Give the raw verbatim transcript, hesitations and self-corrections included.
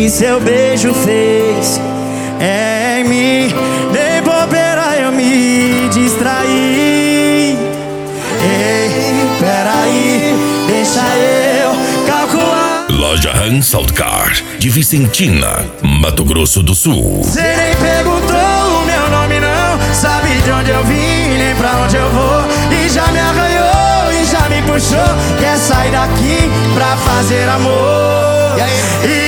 que seu beijo fez em mim. Nem bobeira eu me distraí. Ei, peraí, deixa eu calcular. Loja Hansalt Car, de Vicentina, Mato Grosso do Sul. Cê nem perguntou o meu nome não, sabe de onde eu vim, nem pra onde eu vou. E já me arranhou, e já me puxou, quer sair daqui pra fazer amor. E aí?